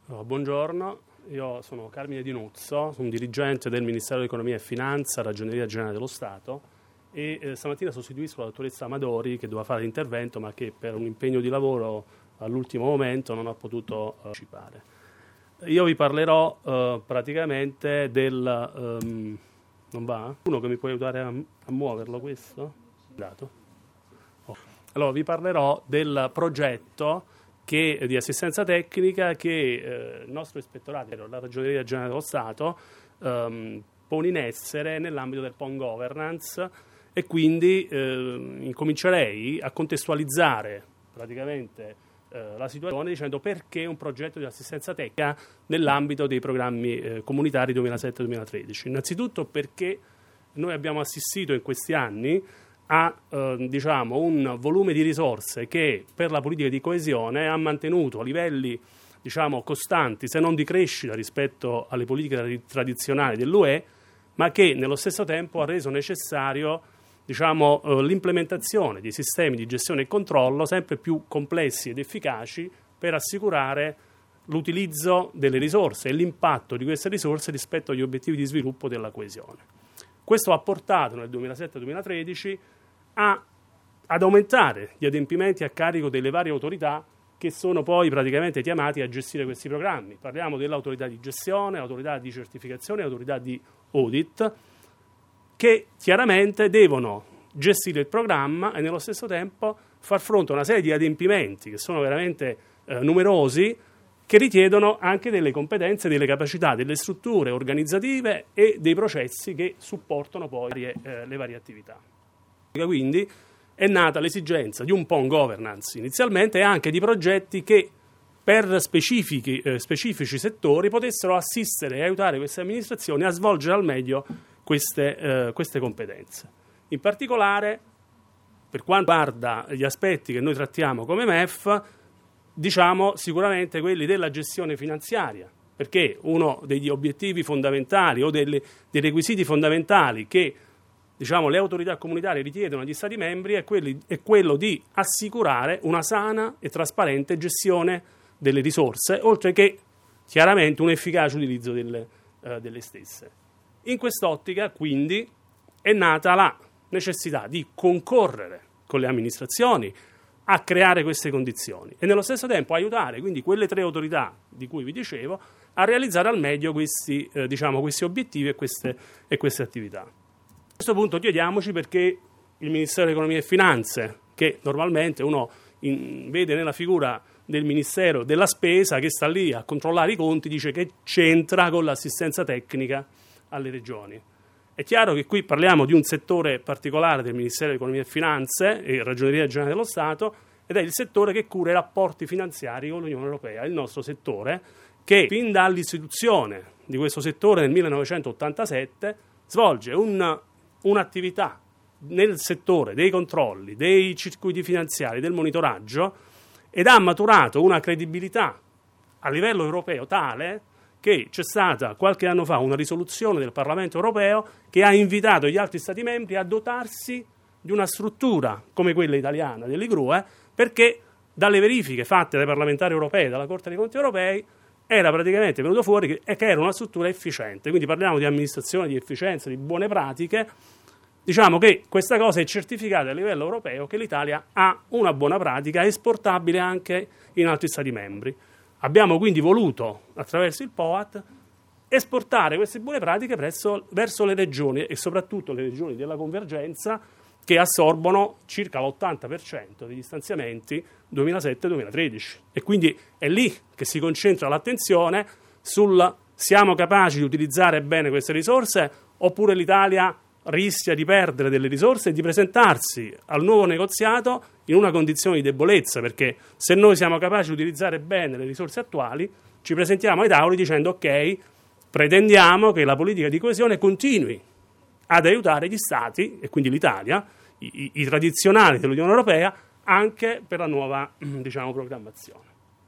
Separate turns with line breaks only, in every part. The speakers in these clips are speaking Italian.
Buongiorno, io sono Carmine Di Nuzzo, sono un dirigente del Ministero dell'Economia e Finanza, Ragioneria Generale dello Stato e stamattina sostituisco la dottoressa Amadori che doveva fare l'intervento ma che per un impegno di lavoro all'ultimo momento non ha potuto partecipare. Io vi parlerò praticamente del... non va? Uno che mi può aiutare a muoverlo questo? Dato. Allora vi parlerò del progetto di assistenza tecnica che il nostro ispettorato, la Ragioneria Generale dello Stato, pone in essere nell'ambito del PON Governance e quindi incomincerei a contestualizzare praticamente la situazione dicendo perché un progetto di assistenza tecnica nell'ambito dei programmi comunitari 2007-2013. Innanzitutto perché noi abbiamo assistito in questi anni a un volume di risorse che per la politica di coesione ha mantenuto a livelli costanti, se non di crescita rispetto alle politiche tradizionali dell'UE, ma che nello stesso tempo ha reso necessario l'implementazione di sistemi di gestione e controllo sempre più complessi ed efficaci per assicurare l'utilizzo delle risorse e l'impatto di queste risorse rispetto agli obiettivi di sviluppo della coesione. Questo ha portato nel 2007-2013 ad aumentare gli adempimenti a carico delle varie autorità che sono poi praticamente chiamati a gestire questi programmi. Parliamo dell'autorità di gestione, l'autorità di certificazione e l'autorità di audit, che chiaramente devono gestire il programma e nello stesso tempo far fronte a una serie di adempimenti che sono veramente numerosi, che richiedono anche delle competenze, delle capacità, delle strutture organizzative e dei processi che supportano poi le varie attività. Quindi è nata l'esigenza di un PON governance inizialmente e anche di progetti che per specifici settori potessero assistere e aiutare queste amministrazioni a svolgere al meglio queste competenze. In particolare, per quanto riguarda gli aspetti che noi trattiamo come MEF, sicuramente quelli della gestione finanziaria, perché uno degli obiettivi fondamentali o dei requisiti fondamentali che le autorità comunitarie richiedono agli Stati membri è quello di assicurare una sana e trasparente gestione delle risorse, oltre che chiaramente un efficace utilizzo delle stesse. In quest'ottica, quindi, è nata la necessità di concorrere con le amministrazioni a creare queste condizioni e nello stesso tempo aiutare quindi quelle tre autorità di cui vi dicevo a realizzare al meglio questi obiettivi e queste attività. A questo punto chiediamoci perché il Ministero dell'Economia e Finanze, che normalmente uno vede nella figura del Ministero della Spesa che sta lì a controllare i conti, dice che c'entra con l'assistenza tecnica alle regioni. È chiaro che qui parliamo di un settore particolare del Ministero dell'Economia e Finanze e Ragioneria Generale dello Stato ed è il settore che cura i rapporti finanziari con l'Unione Europea, il nostro settore che fin dall'istituzione di questo settore nel 1987 svolge un'attività nel settore dei controlli, dei circuiti finanziari, del monitoraggio ed ha maturato una credibilità a livello europeo tale che c'è stata qualche anno fa una risoluzione del Parlamento europeo che ha invitato gli altri Stati membri a dotarsi di una struttura come quella italiana dell'IGRUE, perché dalle verifiche fatte dai parlamentari europei e dalla Corte dei Conti europei era praticamente venuto fuori che era una struttura efficiente. Quindi parliamo di amministrazione, di efficienza, di buone pratiche. Diciamo che questa cosa è certificata a livello europeo, che l'Italia ha una buona pratica esportabile anche in altri Stati membri. Abbiamo quindi voluto, attraverso il POAT, esportare queste buone pratiche verso le regioni e soprattutto le regioni della convergenza che assorbono circa l'80% degli stanziamenti 2007-2013. E quindi è lì che si concentra l'attenzione sul siamo capaci di utilizzare bene queste risorse oppure l'Italia rischia di perdere delle risorse e di presentarsi al nuovo negoziato in una condizione di debolezza, perché se noi siamo capaci di utilizzare bene le risorse attuali, ci presentiamo ai tavoli dicendo ok, pretendiamo che la politica di coesione continui ad aiutare gli Stati, e quindi l'Italia, i tradizionali dell'Unione Europea, anche per la nuova programmazione.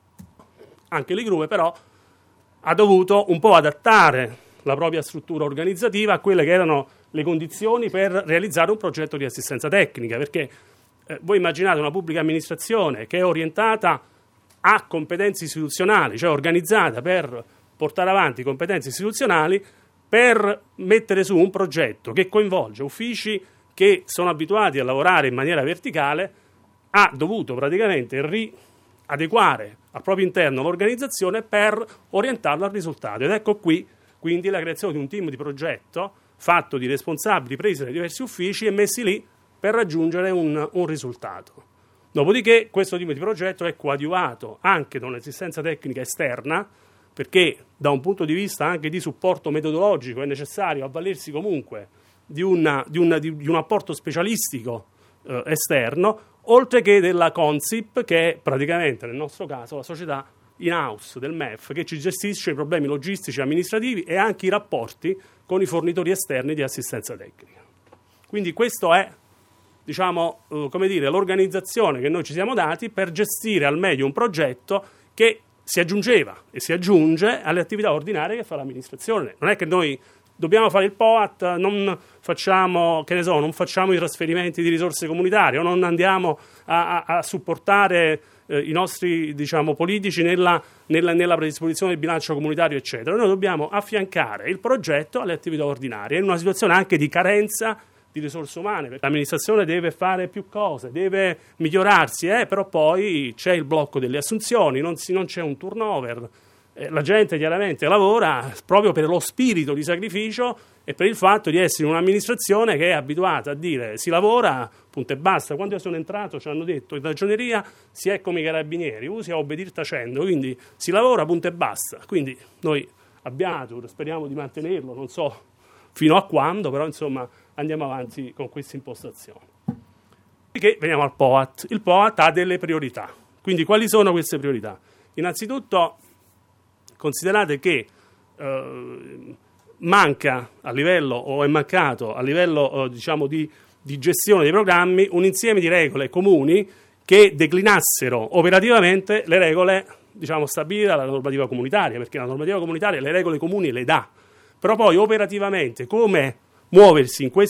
Anche l'IGRUE però ha dovuto un po' adattare la propria struttura organizzativa a quelle che erano le condizioni per realizzare un progetto di assistenza tecnica, perché voi immaginate una pubblica amministrazione che è orientata ha competenze istituzionali, cioè organizzata per portare avanti competenze istituzionali, per mettere su un progetto che coinvolge uffici che sono abituati a lavorare in maniera verticale, ha dovuto praticamente riadeguare al proprio interno l'organizzazione per orientarla al risultato. Ed ecco qui quindi la creazione di un team di progetto fatto di responsabili presi dai diversi uffici e messi lì per raggiungere un risultato. Dopodiché questo team di progetto è coadiuvato anche da un'assistenza tecnica esterna, perché da un punto di vista anche di supporto metodologico è necessario avvalersi comunque di un apporto specialistico esterno, oltre che della Consip, che è praticamente nel nostro caso la società in-house del MEF che ci gestisce i problemi logistici e amministrativi e anche i rapporti con i fornitori esterni di assistenza tecnica. Quindi questo è, diciamo, l'organizzazione che noi ci siamo dati per gestire al meglio un progetto che si aggiungeva e si aggiunge alle attività ordinarie che fa l'amministrazione. Non è che noi dobbiamo fare il POAT, non facciamo i trasferimenti di risorse comunitarie o non andiamo a supportare i nostri, diciamo, politici nella predisposizione del bilancio comunitario, eccetera. Noi dobbiamo affiancare il progetto alle attività ordinarie in una situazione anche di carenza di risorse umane, perché l'amministrazione deve fare più cose, deve migliorarsi, però poi c'è il blocco delle assunzioni, non c'è un turnover, la gente chiaramente lavora proprio per lo spirito di sacrificio e per il fatto di essere un'amministrazione che è abituata a dire si lavora, punto e basta. Quando io sono entrato ci hanno detto in ragioneria si è come i carabinieri, usi a obbedire tacendo, quindi si lavora, punto e basta. Quindi noi abbiamo, speriamo di mantenerlo, non so fino a quando, però insomma andiamo avanti con questa impostazione. Perché veniamo al POAT. Il POAT ha delle priorità. Quindi quali sono queste priorità? Innanzitutto considerate che manca a livello, o è mancato a livello diciamo di gestione dei programmi, un insieme di regole comuni che declinassero operativamente le regole, diciamo, stabilite dalla normativa comunitaria, perché la normativa comunitaria le regole comuni le dà, però poi operativamente come muoversi in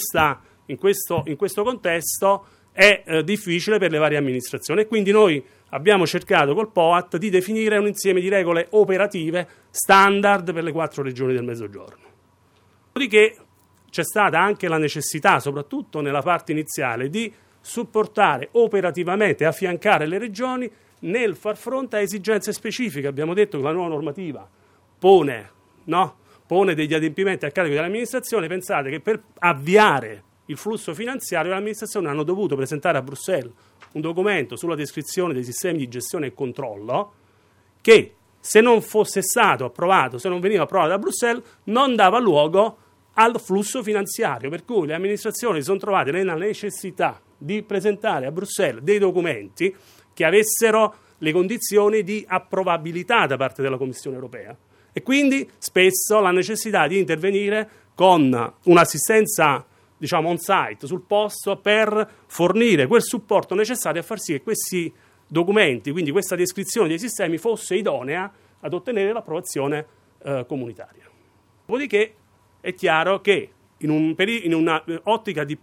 questo contesto è difficile per le varie amministrazioni, e quindi noi abbiamo cercato col POAT di definire un insieme di regole operative standard per le 4 regioni del Mezzogiorno. Dopodiché c'è stata anche la necessità, soprattutto nella parte iniziale, di supportare operativamente e affiancare le regioni nel far fronte a esigenze specifiche. Abbiamo detto che la nuova normativa pone degli adempimenti a carico dell'amministrazione. Pensate che per avviare il flusso finanziario le amministrazioni hanno dovuto presentare a Bruxelles un documento sulla descrizione dei sistemi di gestione e controllo che, se non fosse stato approvato, se non veniva approvato da Bruxelles, non dava luogo al flusso finanziario, per cui le amministrazioni si sono trovate nella necessità di presentare a Bruxelles dei documenti che avessero le condizioni di approvabilità da parte della Commissione europea, e quindi spesso la necessità di intervenire con un'assistenza, diciamo, on-site, sul posto, per fornire quel supporto necessario a far sì che questi documenti, quindi questa descrizione dei sistemi, fosse idonea ad ottenere l'approvazione comunitaria. Dopodiché è chiaro che in una ottica di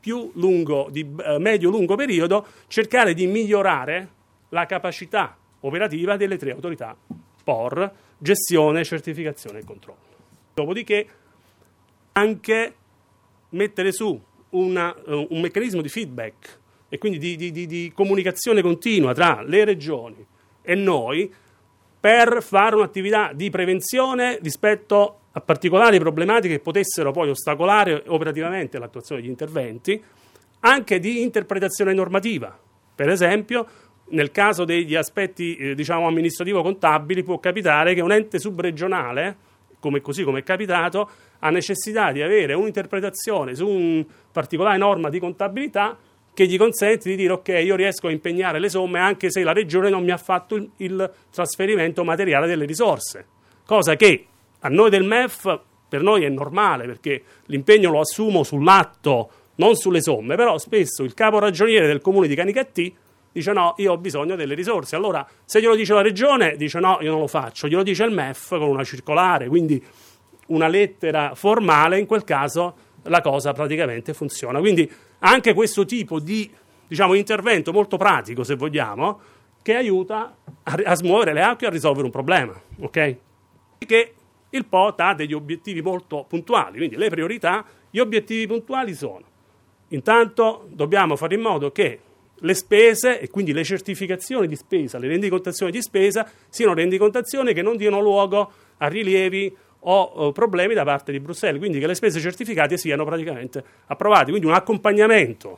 medio-lungo periodo cercare di migliorare la capacità operativa delle 3 autorità POR, gestione, certificazione e controllo. Dopodiché anche mettere su un meccanismo di feedback e quindi di comunicazione continua tra le regioni e noi per fare un'attività di prevenzione rispetto a particolari problematiche che potessero poi ostacolare operativamente l'attuazione degli interventi, anche di interpretazione normativa. Per esempio, nel caso degli aspetti amministrativo-contabili può capitare che un ente subregionale, così come è capitato, ha necessità di avere un'interpretazione su una particolare norma di contabilità che gli consente di dire ok, io riesco a impegnare le somme anche se la regione non mi ha fatto il trasferimento materiale delle risorse, cosa che a noi del MEF per noi è normale, perché l'impegno lo assumo sull'atto, non sulle somme, però spesso il capo ragioniere del comune di Canicattì dice no, io ho bisogno delle risorse. Allora, se glielo dice la regione, dice no, io non lo faccio. Glielo dice il MEF con una circolare, quindi una lettera formale, in quel caso la cosa praticamente funziona. Quindi anche questo tipo di intervento molto pratico, se vogliamo, che aiuta a smuovere le acque e a risolvere un problema, ok? Che il POT ha degli obiettivi molto puntuali, quindi le priorità, gli obiettivi puntuali sono: intanto dobbiamo fare in modo che le spese e quindi le certificazioni di spesa, le rendicontazioni di spesa siano rendicontazioni che non diano luogo a rilievi o problemi da parte di Bruxelles, quindi che le spese certificate siano praticamente approvate, quindi un accompagnamento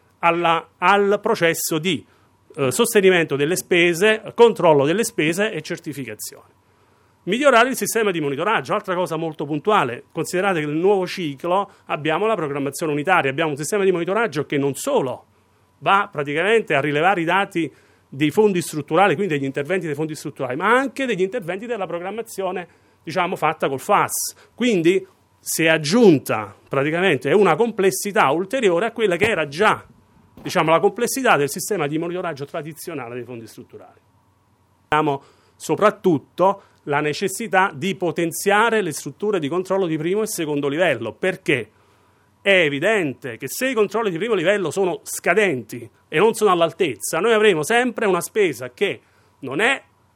al processo di sostenimento delle spese, controllo delle spese e certificazione. Migliorare il sistema di monitoraggio, altra cosa molto puntuale. Considerate che nel nuovo ciclo abbiamo la programmazione unitaria, abbiamo un sistema di monitoraggio che non solo va praticamente a rilevare i dati dei fondi strutturali, quindi degli interventi dei fondi strutturali, ma anche degli interventi della programmazione, diciamo, fatta col FAS. Quindi si è aggiunta praticamente una complessità ulteriore a quella che era già, diciamo, la complessità del sistema di monitoraggio tradizionale dei fondi strutturali. Abbiamo soprattutto la necessità di potenziare le strutture di controllo di primo e secondo livello, perché è evidente che se i controlli di primo livello sono scadenti e non sono all'altezza, noi avremo sempre una spesa che non è,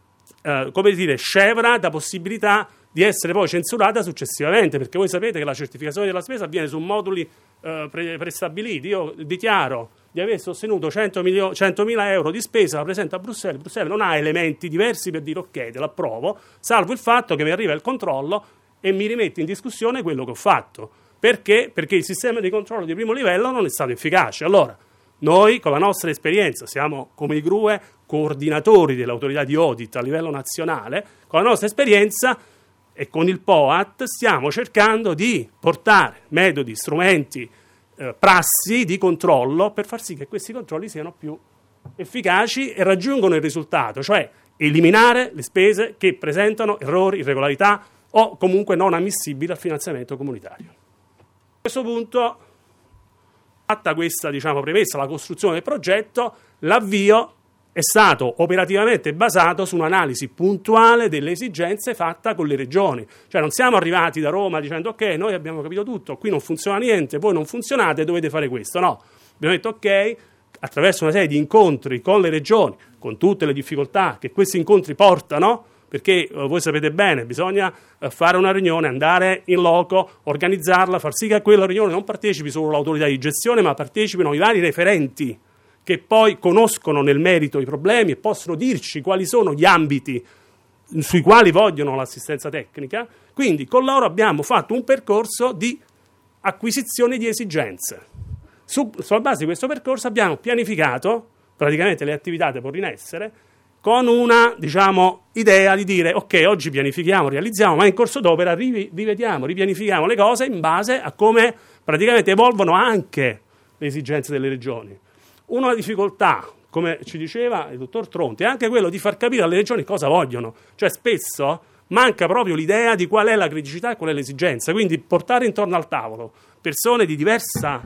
scevra da possibilità di essere poi censurata successivamente, perché voi sapete che la certificazione della spesa avviene su moduli prestabiliti. Io dichiaro di aver sostenuto 100.000 euro di spesa, la presento a Bruxelles, Bruxelles non ha elementi diversi per dire ok, te l'approvo, salvo il fatto che mi arriva il controllo e mi rimette in discussione quello che ho fatto. Perché? Perché il sistema di controllo di primo livello non è stato efficace. Allora, noi con la nostra esperienza, siamo come i GRUE coordinatori dell'autorità di audit a livello nazionale, con la nostra esperienza e con il POAT stiamo cercando di portare metodi, strumenti, prassi di controllo per far sì che questi controlli siano più efficaci e raggiungano il risultato, cioè eliminare le spese che presentano errori, irregolarità o comunque non ammissibili al finanziamento comunitario. A questo punto, fatta questa, diciamo, premessa, la costruzione del progetto, l'avvio è stato operativamente basato su un'analisi puntuale delle esigenze fatta con le regioni. Cioè non siamo arrivati da Roma dicendo ok, noi abbiamo capito tutto, qui non funziona niente, voi non funzionate, dovete fare questo. No, abbiamo detto ok, attraverso una serie di incontri con le regioni, con tutte le difficoltà che questi incontri portano, perché voi sapete bene, bisogna fare una riunione, andare in loco, organizzarla, far sì che a quella riunione non partecipi solo l'autorità di gestione, ma partecipino i vari referenti che poi conoscono nel merito i problemi e possono dirci quali sono gli ambiti sui quali vogliono l'assistenza tecnica. Quindi con loro abbiamo fatto un percorso di acquisizione di esigenze. Sulla base di questo percorso abbiamo pianificato praticamente le attività da porre in essere con una, diciamo, idea di dire ok, oggi pianifichiamo, realizziamo, ma in corso d'opera rivediamo, ripianifichiamo le cose in base a come praticamente evolvono anche le esigenze delle regioni. Una difficoltà, come ci diceva il dottor Tronti, è anche quello di far capire alle regioni cosa vogliono. Cioè spesso manca proprio l'idea di qual è la criticità e qual è l'esigenza. Quindi portare intorno al tavolo persone di diversa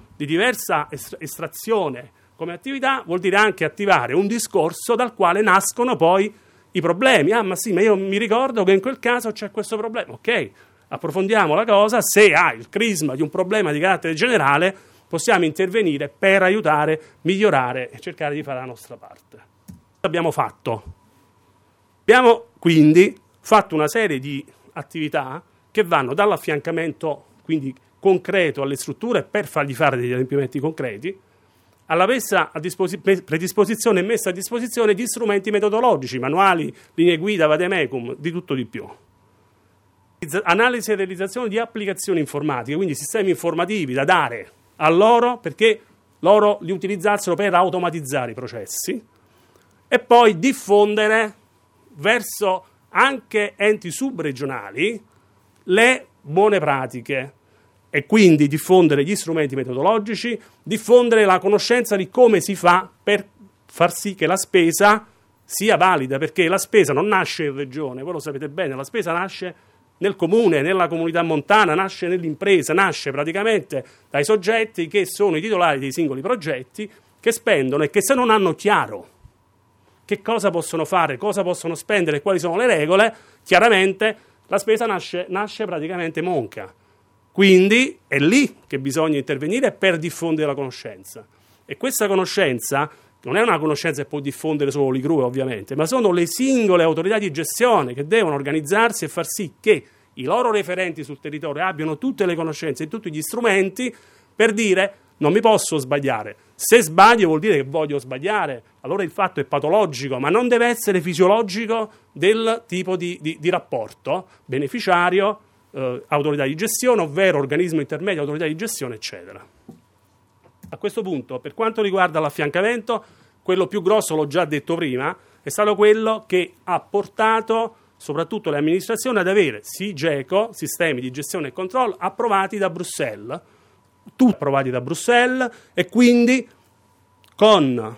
estrazione come attività vuol dire anche attivare un discorso dal quale nascono poi i problemi. Ah, ma sì, ma io mi ricordo che in quel caso c'è questo problema. Ok, approfondiamo la cosa. Se ha il crisma di un problema di carattere generale, possiamo intervenire per aiutare, migliorare e cercare di fare la nostra parte. Abbiamo fatto? Abbiamo quindi fatto una serie di attività che vanno dall'affiancamento quindi concreto alle strutture per fargli fare degli adempimenti concreti, alla predisposizione e messa a disposizione di strumenti metodologici, manuali, linee guida, vademecum, di tutto di più. Analisi e realizzazione di applicazioni informatiche, quindi sistemi informativi da dare a loro perché loro li utilizzassero per automatizzare i processi e poi diffondere verso anche enti subregionali le buone pratiche e quindi diffondere gli strumenti metodologici, diffondere la conoscenza di come si fa per far sì che la spesa sia valida, perché la spesa non nasce in regione, voi lo sapete bene, la spesa nasce nel comune, nella comunità montana, nasce nell'impresa, nasce praticamente dai soggetti che sono i titolari dei singoli progetti, che spendono e che se non hanno chiaro che cosa possono fare, cosa possono spendere e quali sono le regole, chiaramente la spesa nasce praticamente monca. Quindi è lì che bisogna intervenire per diffondere la conoscenza. E questa conoscenza non è una conoscenza che può diffondere solo l'ICRU ovviamente, ma sono le singole autorità di gestione che devono organizzarsi e far sì che i loro referenti sul territorio abbiano tutte le conoscenze e tutti gli strumenti per dire non mi posso sbagliare. Se sbaglio vuol dire che voglio sbagliare, allora il fatto è patologico, ma non deve essere fisiologico del tipo di rapporto beneficiario, autorità di gestione, ovvero organismo intermedio, autorità di gestione, eccetera. A questo punto, per quanto riguarda l'affiancamento, quello più grosso, l'ho già detto prima, è stato quello che ha portato soprattutto le amministrazioni ad avere SIGECO, sistemi di gestione e controllo, approvati da Bruxelles, tutti approvati da Bruxelles e quindi con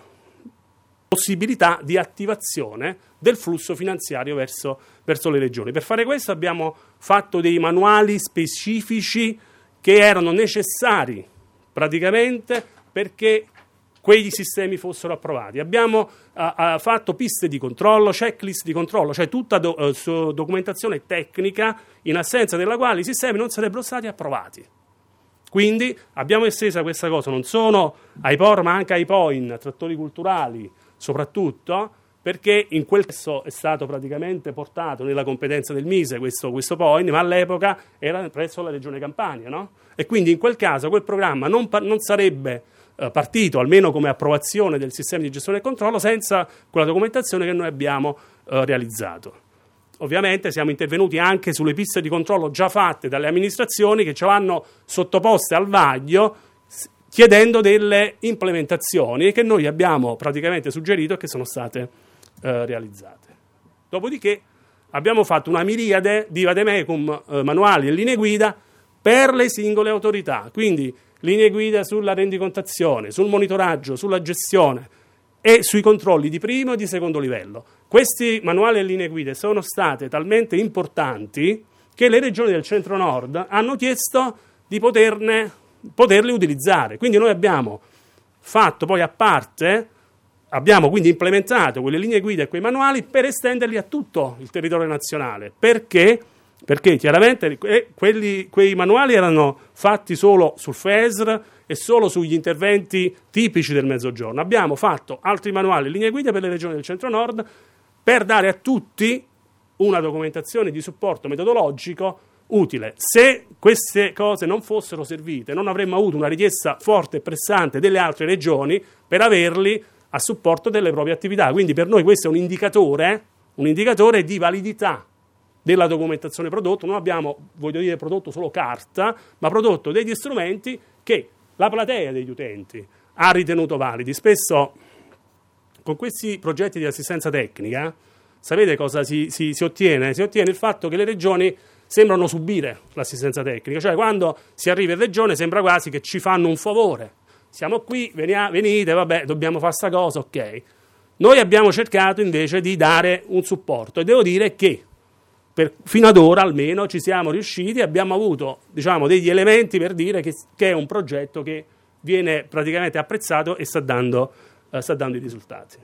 possibilità di attivazione del flusso finanziario verso le regioni. Per fare questo abbiamo fatto dei manuali specifici che erano necessari praticamente perché quei sistemi fossero approvati. Abbiamo fatto piste di controllo, checklist di controllo, cioè tutta documentazione tecnica in assenza della quale i sistemi non sarebbero stati approvati. Quindi abbiamo esteso questa cosa non solo ai POR ma anche ai POIN, trattori culturali soprattutto, perché in quel caso è stato praticamente portato nella competenza del Mise questo POIN, ma all'epoca era presso la Regione Campania, no? E quindi in quel caso quel programma non sarebbe partito, almeno come approvazione del sistema di gestione e controllo, senza quella documentazione che noi abbiamo realizzato. Ovviamente siamo intervenuti anche sulle piste di controllo già fatte dalle amministrazioni che ci hanno sottoposte al vaglio chiedendo delle implementazioni che noi abbiamo praticamente suggerito e che sono state realizzate. Dopodiché abbiamo fatto una miriade di vademecum, manuali e linee guida per le singole autorità, quindi linee guida sulla rendicontazione, sul monitoraggio, sulla gestione e sui controlli di primo e di secondo livello. Questi manuali e linee guida sono state talmente importanti che le regioni del centro-nord hanno chiesto di poterli utilizzare. Quindi noi abbiamo fatto poi a parte, abbiamo quindi implementato quelle linee guida e quei manuali per estenderli a tutto il territorio nazionale. Perché chiaramente quei manuali erano fatti solo sul FESR e solo sugli interventi tipici del Mezzogiorno. Abbiamo fatto altri manuali e linee guida per le regioni del centro-nord per dare a tutti una documentazione di supporto metodologico utile. Se queste cose non fossero servite, non avremmo avuto una richiesta forte e pressante delle altre regioni per averli a supporto delle proprie attività. Quindi per noi questo è un indicatore di validità della documentazione prodotto. Non abbiamo, prodotto solo carta, ma prodotto degli strumenti che la platea degli utenti ha ritenuto validi. Spesso con questi progetti di assistenza tecnica, sapete cosa si ottiene? Si ottiene il fatto che le regioni sembrano subire l'assistenza tecnica, cioè quando si arriva in regione sembra quasi che ci fanno un favore. Siamo qui, venite, vabbè, dobbiamo fare sta cosa, ok. Noi abbiamo cercato invece di dare un supporto e devo dire che fino ad ora almeno ci siamo riusciti, abbiamo avuto degli elementi per dire che è un progetto che viene praticamente apprezzato e sta dando i risultati.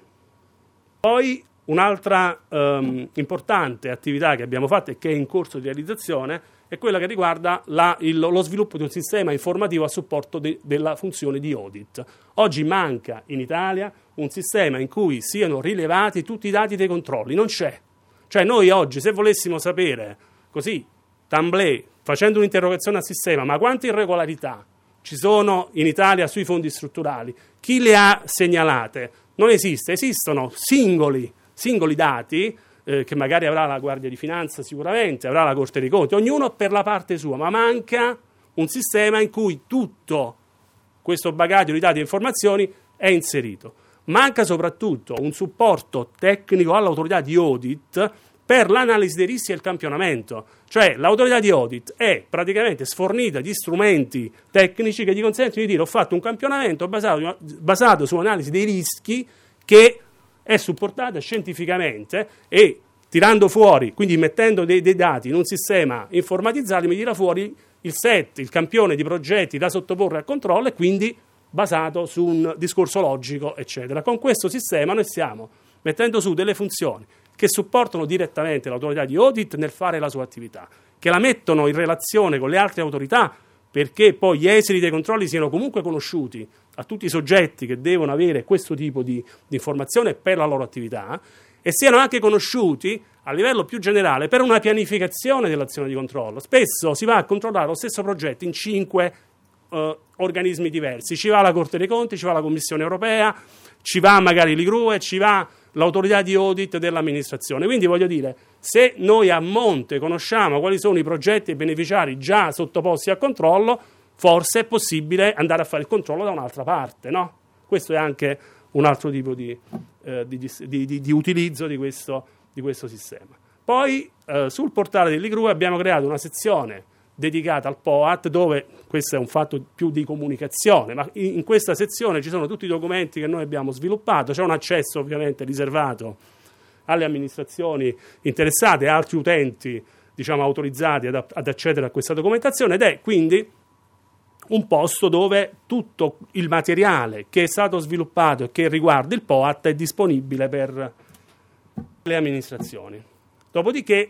Poi un'altra importante attività che abbiamo fatto e che è in corso di realizzazione è quella che riguarda lo sviluppo di un sistema informativo a supporto della funzione di audit. Oggi manca in Italia un sistema in cui siano rilevati tutti i dati dei controlli, non c'è. Cioè noi oggi se volessimo sapere così, tamblè, facendo un'interrogazione al sistema, ma quante irregolarità ci sono in Italia sui fondi strutturali, chi le ha segnalate? Non esiste, esistono singoli dati che magari avrà la Guardia di Finanza sicuramente, avrà la Corte dei Conti, ognuno per la parte sua, ma manca un sistema in cui tutto questo bagaglio di dati e informazioni è inserito. Manca soprattutto un supporto tecnico all'autorità di audit per l'analisi dei rischi e il campionamento. Cioè l'autorità di audit è praticamente sfornita di strumenti tecnici che gli consentono di dire ho fatto un campionamento basato su analisi dei rischi che è supportata scientificamente e tirando fuori, quindi mettendo dei dati in un sistema informatizzato, mi tira fuori il set, il campione di progetti da sottoporre al controllo e quindi basato su un discorso logico, eccetera. Con questo sistema noi stiamo mettendo su delle funzioni che supportano direttamente l'autorità di audit nel fare la sua attività, che la mettono in relazione con le altre autorità perché poi gli esiti dei controlli siano comunque conosciuti a tutti i soggetti che devono avere questo tipo di informazione per la loro attività, e siano anche conosciuti a livello più generale per una pianificazione dell'azione di controllo. Spesso si va a controllare lo stesso progetto in 5 organismi diversi, ci va la Corte dei Conti, ci va la Commissione Europea, ci va magari l'IGRUE, ci va l'autorità di audit dell'amministrazione. Quindi voglio dire, se noi a monte conosciamo quali sono i progetti e i beneficiari già sottoposti a controllo, forse è possibile andare a fare il controllo da un'altra parte, no? Questo è anche un altro tipo di utilizzo di questo sistema. Poi sul portale dell'IGRUE abbiamo creato una sezione dedicata al POAT, dove questo è un fatto più di comunicazione, ma in questa sezione ci sono tutti i documenti che noi abbiamo sviluppato, c'è un accesso ovviamente riservato alle amministrazioni interessate e altri utenti, diciamo, autorizzati ad accedere a questa documentazione, ed è quindi un posto dove tutto il materiale che è stato sviluppato e che riguarda il POAT è disponibile per le amministrazioni. Dopodiché,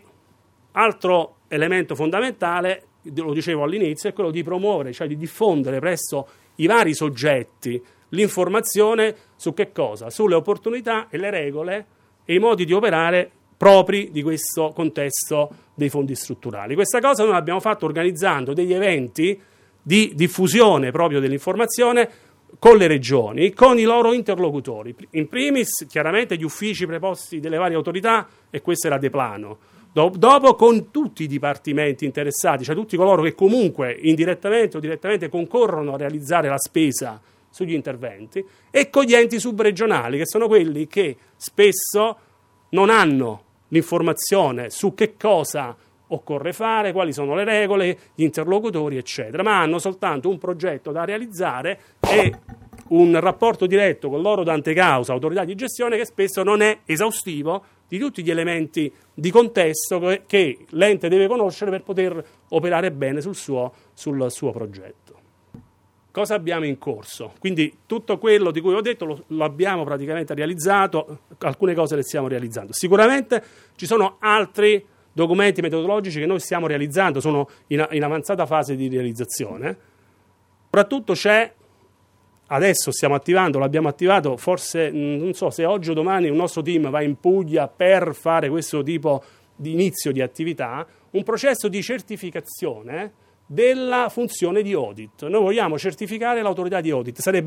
altro elemento fondamentale, lo dicevo all'inizio, è quello di promuovere, cioè di diffondere presso i vari soggetti l'informazione su che cosa? Sulle opportunità e le regole e i modi di operare propri di questo contesto dei fondi strutturali. Questa cosa noi l'abbiamo fatto organizzando degli eventi di diffusione proprio dell'informazione con le regioni, con i loro interlocutori. In primis, chiaramente, gli uffici preposti delle varie autorità, e questo era Deplano. Dopo con tutti i dipartimenti interessati, cioè tutti coloro che comunque indirettamente o direttamente concorrono a realizzare la spesa sugli interventi, e con gli enti subregionali, che sono quelli che spesso non hanno l'informazione su che cosa occorre fare, quali sono le regole, gli interlocutori, eccetera, ma hanno soltanto un progetto da realizzare e un rapporto diretto con loro dante causa, autorità di gestione, che spesso non è esaustivo di tutti gli elementi di contesto che l'ente deve conoscere per poter operare bene sul suo progetto. Cosa abbiamo in corso? Quindi tutto quello di cui ho detto lo abbiamo praticamente realizzato, alcune cose le stiamo realizzando. Sicuramente ci sono altri documenti metodologici che noi stiamo realizzando, sono in avanzata fase di realizzazione. Soprattutto c'è, adesso stiamo attivando, l'abbiamo attivato, forse non so se oggi o domani un nostro team va in Puglia per fare questo tipo di inizio di attività, un processo di certificazione della funzione di audit. Noi vogliamo certificare l'autorità di audit, sarebbe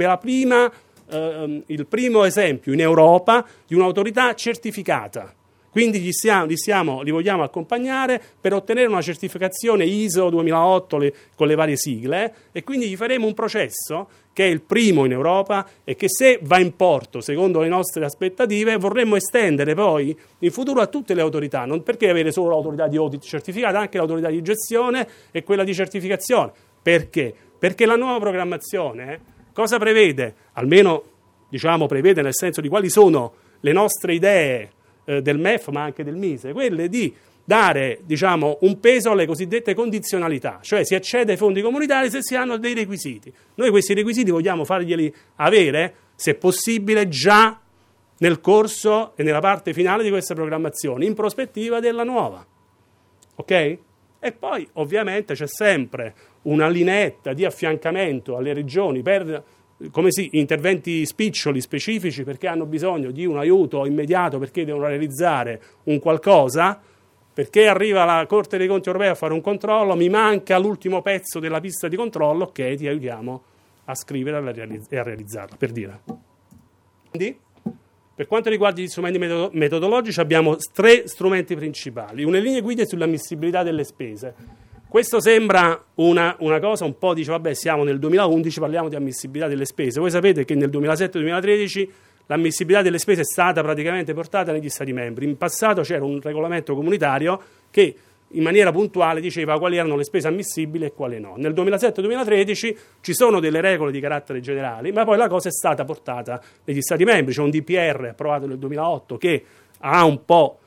il primo esempio in Europa di un'autorità certificata. Quindi li vogliamo accompagnare per ottenere una certificazione ISO 2008 con le varie sigle, e quindi gli faremo un processo che è il primo in Europa e che, se va in porto secondo le nostre aspettative, vorremmo estendere poi in futuro a tutte le autorità, non perché avere solo l'autorità di audit certificata, anche l'autorità di gestione e quella di certificazione. Perché? Perché la nuova programmazione cosa prevede? Almeno prevede nel senso di quali sono le nostre idee del MEF, ma anche del MISE, quelle di dare un peso alle cosiddette condizionalità, cioè si accede ai fondi comunitari se si hanno dei requisiti. Noi questi requisiti vogliamo farglieli avere, se possibile, già nel corso e nella parte finale di questa programmazione, in prospettiva della nuova. Ok? E poi ovviamente c'è sempre una lineetta di affiancamento alle regioni per interventi spiccioli, specifici, perché hanno bisogno di un aiuto immediato, perché devono realizzare un qualcosa, perché arriva la Corte dei Conti europea a fare un controllo, mi manca l'ultimo pezzo della pista di controllo, ok, ti aiutiamo a scrivere e a realizzarla, per dire. Quindi, per quanto riguarda gli strumenti metodologici, abbiamo 3 strumenti principali. Una linea guida sull'ammissibilità delle spese. Questo sembra una cosa un po', vabbè, siamo nel 2011, parliamo di ammissibilità delle spese. Voi sapete che nel 2007-2013 l'ammissibilità delle spese è stata praticamente portata negli Stati membri. In passato c'era un regolamento comunitario che in maniera puntuale diceva quali erano le spese ammissibili e quali no. Nel 2007-2013 ci sono delle regole di carattere generale, ma poi la cosa è stata portata negli Stati membri. C'è un DPR approvato nel 2008 che ha un po',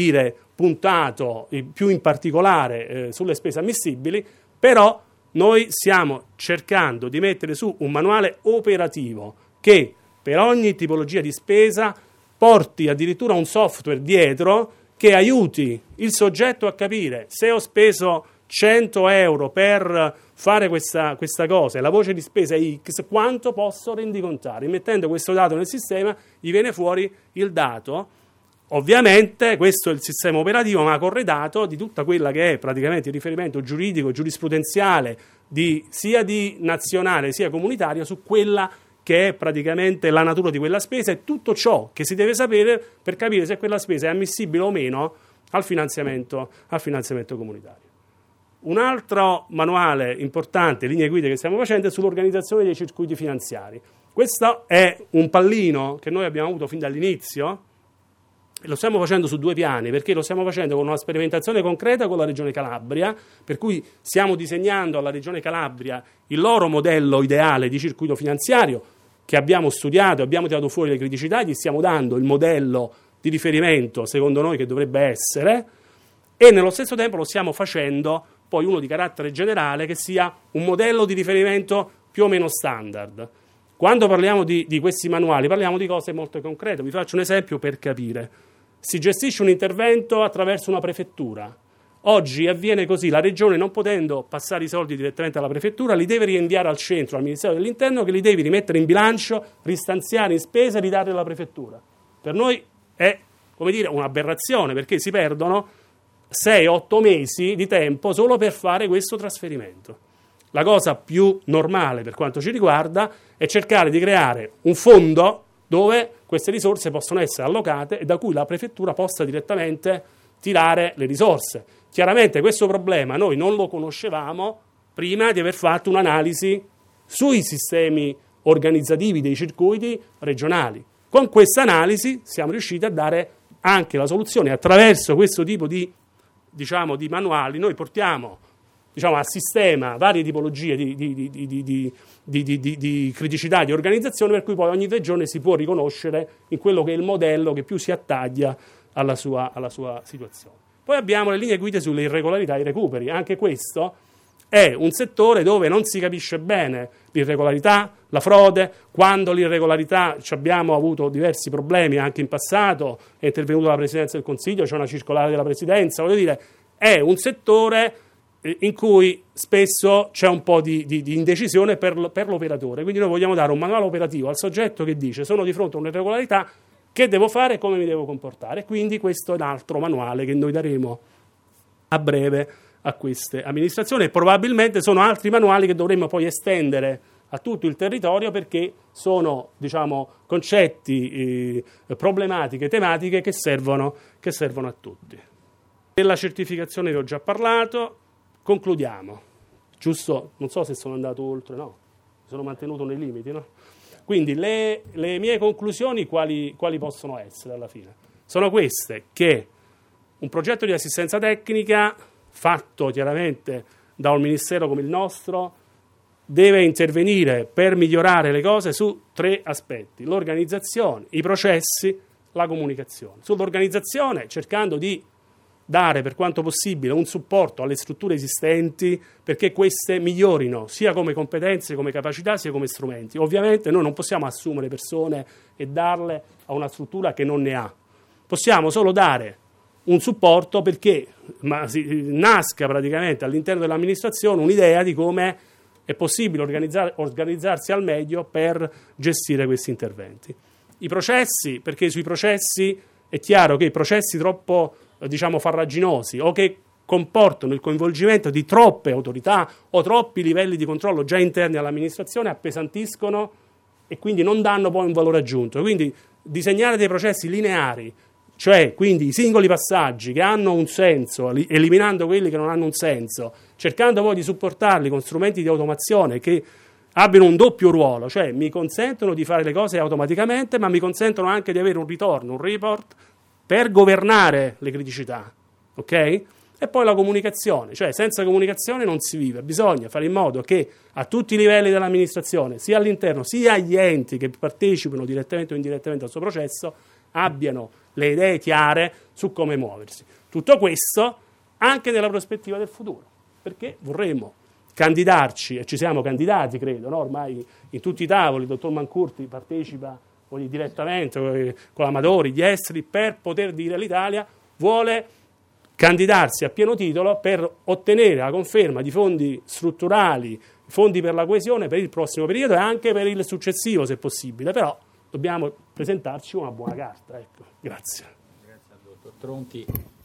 puntato più in particolare sulle spese ammissibili, però noi stiamo cercando di mettere su un manuale operativo che per ogni tipologia di spesa porti addirittura un software dietro che aiuti il soggetto a capire: se ho speso 100 euro per fare questa cosa e la voce di spesa è X, quanto posso rendicontare? Mettendo questo dato nel sistema gli viene fuori il dato. Ovviamente questo è il sistema operativo, ma corredato di tutta quella che è praticamente il riferimento giuridico, giurisprudenziale, sia di nazionale sia comunitario, su quella che è praticamente la natura di quella spesa e tutto ciò che si deve sapere per capire se quella spesa è ammissibile o meno al finanziamento comunitario. Un altro manuale importante, linee guida che stiamo facendo, è sull'organizzazione dei circuiti finanziari. Questo è un pallino che noi abbiamo avuto fin dall'inizio. Lo stiamo facendo su 2 piani, perché lo stiamo facendo con una sperimentazione concreta con la Regione Calabria, per cui stiamo disegnando alla Regione Calabria il loro modello ideale di circuito finanziario che abbiamo studiato, abbiamo tirato fuori le criticità, gli stiamo dando il modello di riferimento secondo noi che dovrebbe essere, e nello stesso tempo lo stiamo facendo poi uno di carattere generale che sia un modello di riferimento più o meno standard. Quando parliamo di questi manuali parliamo di cose molto concrete. Vi faccio un esempio per capire. Si gestisce un intervento attraverso una prefettura. Oggi avviene così: la regione, non potendo passare i soldi direttamente alla prefettura, li deve rinviare al centro, al Ministero dell'Interno, che li deve rimettere in bilancio, ristanziare in spese e ridarli alla prefettura. Per noi è, come dire, un'aberrazione, perché si perdono 6-8 mesi di tempo solo per fare questo trasferimento. La cosa più normale per quanto ci riguarda è cercare di creare un fondo dove queste risorse possono essere allocate e da cui la prefettura possa direttamente tirare le risorse. Chiaramente questo problema noi non lo conoscevamo prima di aver fatto un'analisi sui sistemi organizzativi dei circuiti regionali. Con questa analisi siamo riusciti a dare anche la soluzione. Attraverso questo tipo di manuali noi portiamo a sistema varie tipologie di criticità di organizzazione, per cui poi ogni regione si può riconoscere in quello che è il modello che più si attaglia alla sua situazione. Poi abbiamo le linee guida sulle irregolarità e i recuperi. Anche questo è un settore dove non si capisce bene l'irregolarità, la frode. Quando l'irregolarità, abbiamo avuto diversi problemi anche in passato, è intervenuta la Presidenza del Consiglio, c'è una circolare della Presidenza, voglio dire, è un settore in cui spesso c'è un po' di indecisione per l'operatore. Quindi noi vogliamo dare un manuale operativo al soggetto che dice: sono di fronte a un'irregolarità, che devo fare e come mi devo comportare. Quindi questo è un altro manuale che noi daremo a breve a queste amministrazioni, e probabilmente sono altri manuali che dovremmo poi estendere a tutto il territorio, perché sono concetti, problematiche, tematiche che servono a tutti. Della certificazione vi ho già parlato. Concludiamo, giusto? Non so se sono andato oltre, no? Mi sono mantenuto nei limiti, no? Quindi le mie conclusioni quali possono essere alla fine? Sono queste: che un progetto di assistenza tecnica fatto chiaramente da un ministero come il nostro deve intervenire per migliorare le cose su 3 aspetti: l'organizzazione, i processi, la comunicazione. Sull'organizzazione, cercando di dare per quanto possibile un supporto alle strutture esistenti perché queste migliorino sia come competenze, come capacità, sia come strumenti. Ovviamente noi non possiamo assumere persone e darle a una struttura che non ne ha. Possiamo solo dare un supporto perché nasca praticamente all'interno dell'amministrazione un'idea di come è possibile organizzarsi al meglio per gestire questi interventi. I processi, perché sui processi è chiaro che i processi troppo farraginosi o che comportano il coinvolgimento di troppe autorità o troppi livelli di controllo già interni all'amministrazione appesantiscono e quindi non danno poi un valore aggiunto. Quindi disegnare dei processi lineari, cioè quindi i singoli passaggi che hanno un senso, eliminando quelli che non hanno un senso, cercando poi di supportarli con strumenti di automazione che abbiano un doppio ruolo, cioè mi consentono di fare le cose automaticamente, ma mi consentono anche di avere un ritorno, un report per governare le criticità, ok? E poi la comunicazione, cioè senza comunicazione non si vive. Bisogna fare in modo che a tutti i livelli dell'amministrazione, sia all'interno sia gli enti che partecipano direttamente o indirettamente al suo processo, abbiano le idee chiare su come muoversi. Tutto questo anche nella prospettiva del futuro, perché vorremmo candidarci, e ci siamo candidati credo, no? Ormai in tutti i tavoli il dottor Mancurti partecipa direttamente con Amadori, gli esteri, per poter dire l'Italia vuole candidarsi a pieno titolo per ottenere la conferma di fondi strutturali, fondi per la coesione per il prossimo periodo e anche per il successivo se possibile, però dobbiamo presentarci una buona carta. Ecco. Grazie.
Grazie al dottor Tronti.